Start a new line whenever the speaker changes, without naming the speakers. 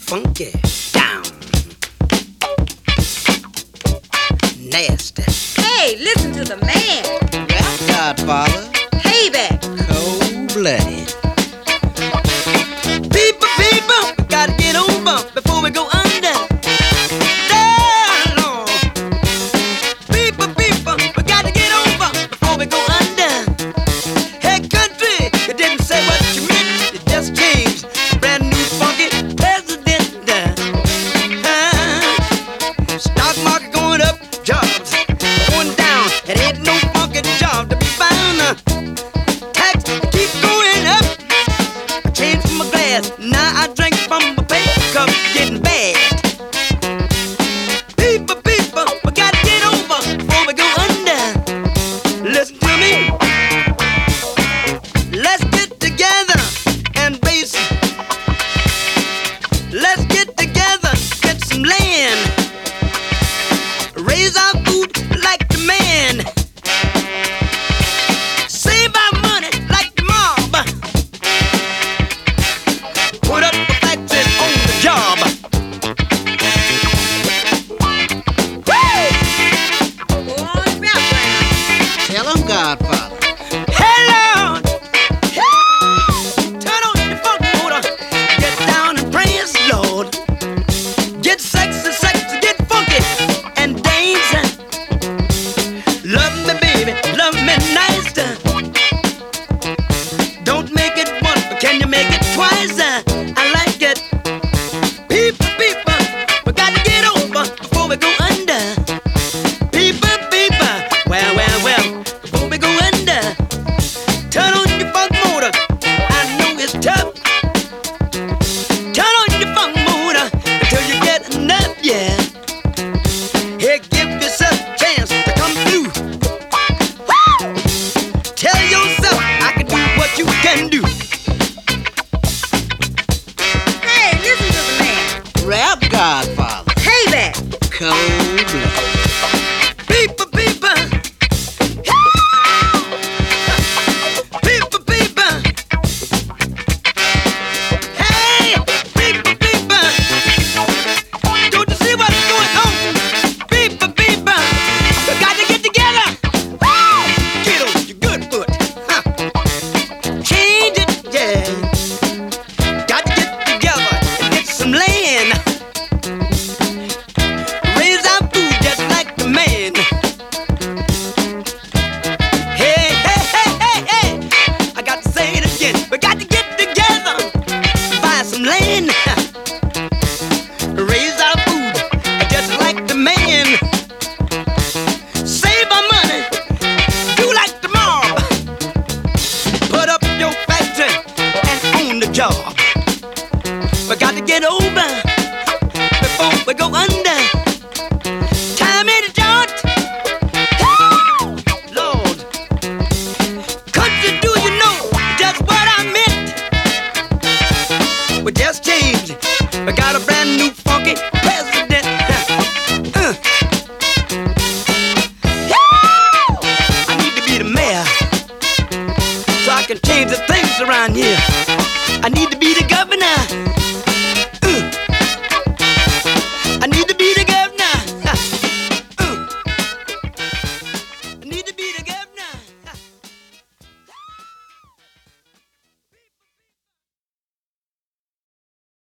funky, down, nasty.
Hey, listen to the man.
Rap Godfather.
Payback.
Cold-blooded. People, we gotta get over before we go under. Lord. People, we gotta get over before we go under. Hey, country, you didn't say what you meant, you just changed. Brand new funky president. Stock market going up, jobs going down. It ain't no funky job to be found. Tax keep going up. I changed from my glass, now I drink from my paper cup, getting bad. People, we gotta get over before we go under. Listen to me. Let's get together and raise. Let's get together, get some land. Raise our food like the man. Save our money like the mob. Put up the factories on the job.
Go on, rap.
Tell them, Godfather. Hello. Turn on the funk motor. Get down and praise the Lord. Get sexy, get funky and dance. Love me, baby, love me nice. Don't make it once, but can you make it twice? I like it. People, we gotta get over before we go under. People, well, before we go under. Turn on your funk motor. I know it's tough. Turn on your funk motor until you get enough, yeah. Hey, give yourself a chance to come through. Woo! Tell yourself I can do what you can do.
Hey, listen to the man.
Rap Godfather.
Payback.
Cold-blooded. People. Hey, people. Don't you see what's going on? People. We got to get together. Woo! Get on your good foot. Huh. Change it, yeah. Got to get together and get some land. Raise our food just like the man. Hey. I got to say it again. We got to get together, buy some land. Raise our food just like the man. Save our money, do like the mob. Put up your factory and own the job. We got to get over before we go under. Time in the joint. Lord, country, do you know just what I meant? We just changed. We got a brand new funky president. I need to be the mayor so I can change the things around here. I need to be the governor